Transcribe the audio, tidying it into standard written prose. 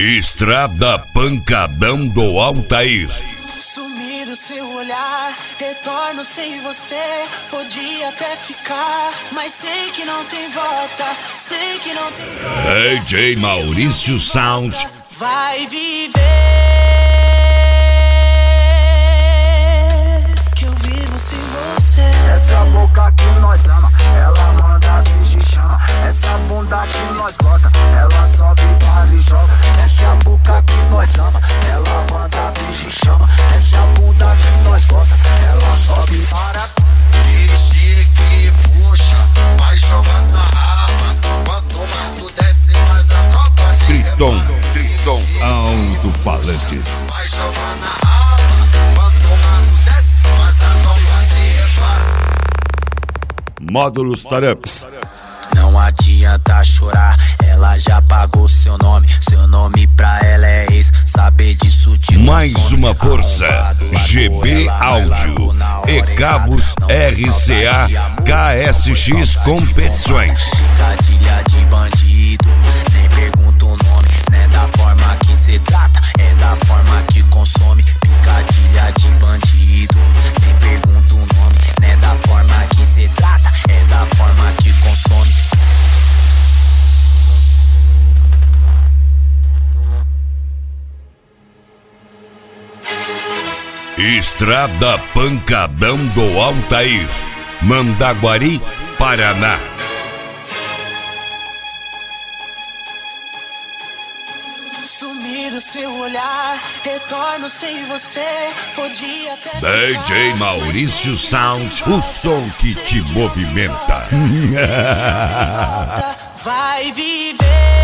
Estrada Pancadão do Altair. Sumi do seu olhar, retorno sem você. Podia até ficar, mas sei que não tem volta. Sei que não tem volta. DJ Maurício Sound. Vai viver que eu vivo sem você. Essa boca que nós ama, ela manda beijo e chama. Essa bunda que nós gosta, ela sobe, para e joga. Essa boca que nós ama, ela manda beijo e chama. Essa bunda que nós gosta, ela sobe, para. Vixe que puxa, vai jogando na raba. Quanto mais tu desce, mais a tropa se Triton Alto-Falantes. vai jogando na raba. Quanto mais tu desce, mais a tropa se repara. Módulos Taramps. Não adianta chorar, ela já pagou seu nome. Seu nome pra ela é ex, saber disso te Mais uma força. GB Áudio e Cabos RCA KSX Competições. Picadilha de bandido, nem pergunta o nome. Não é da forma que cê trata, é da forma que consome. Picadilha de bandido, nem pergunta o nome. Não é da forma que cê trata, é da forma que consome. Estrada Pancadão do Altair, Mandaguari, Paraná. Sumi do seu olhar, retorno sem você. Podia até DJ ficar, Maurício mas sei que Sound, não tem o som que te volta. movimenta. Vai viver